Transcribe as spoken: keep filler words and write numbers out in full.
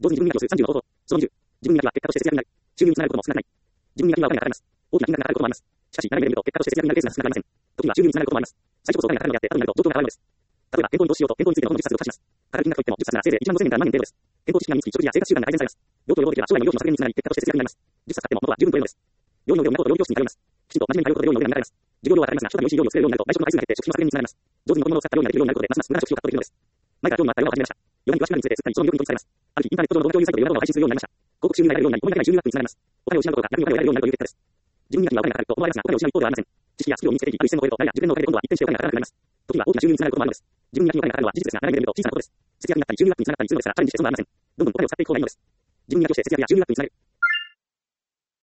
同時に自分磨きをするさんじゅうの方法。そのにじゅう。自分磨きは結果として節約になる。収入につながることも少なくない。自分磨きはお金がかかります。大きな金額がかかることもあります。しかし、長い目で見ると結果として節約になるケースが少なくありません。時には収入につながることもあります。最初こそお金がかかるのであって、後になると状況が変わるのです。例えば、健康に投資しようと、健康についての本のじゅっさつを貸します。かかる金額といっても、じゅっさつならせいぜいいちまんごせんえんからにまんえん程度です。健康知識が身につき、食事や生活習慣が改善されます。用途を用途できれば将来の料費の削減につながり、結果として節約になります。じゅっさつ買っても元は十分というのです。料理の量になると料理教室に通います。きちんと真面目に通うことで料理の腕が磨かれます。授業料はかかりますが、初代美味しい料理を作れるようになると外食の回数が減って食費の削減につながります。上手に子供を使った料理ができるようになることで、ますます無駄な食費をカットできるのです。前から興味があったような始めました。よねんに詳しくなるにつれて、すっかりその魅力に取り憑かれます。ある日、インターネット上の動画共有サイトでいろんなものを配信するようになりました。広告収入が得られるようになり、思いがけない収入アップにつながります。お金を失うことが逆にお金を得られるようになるという結果です。自分磨きにはお金がかかると思われますが、お金を失う一方ではありません。知識やスキルを身につけていき、ある一線を越えると、誰や受験のおかげで今度は一転してお金がかからなくなります。時には大きな収入につながることもあるのです。自分磨きにお金がかかるのは事実ですが、長い目で見ると小さなことです。節約になったり収入アップにつながったりするのですから、チャレンジして損はありません。どんどんお金を使っていく方がいいのです。自分磨きをして節約や収入アップにつなげる。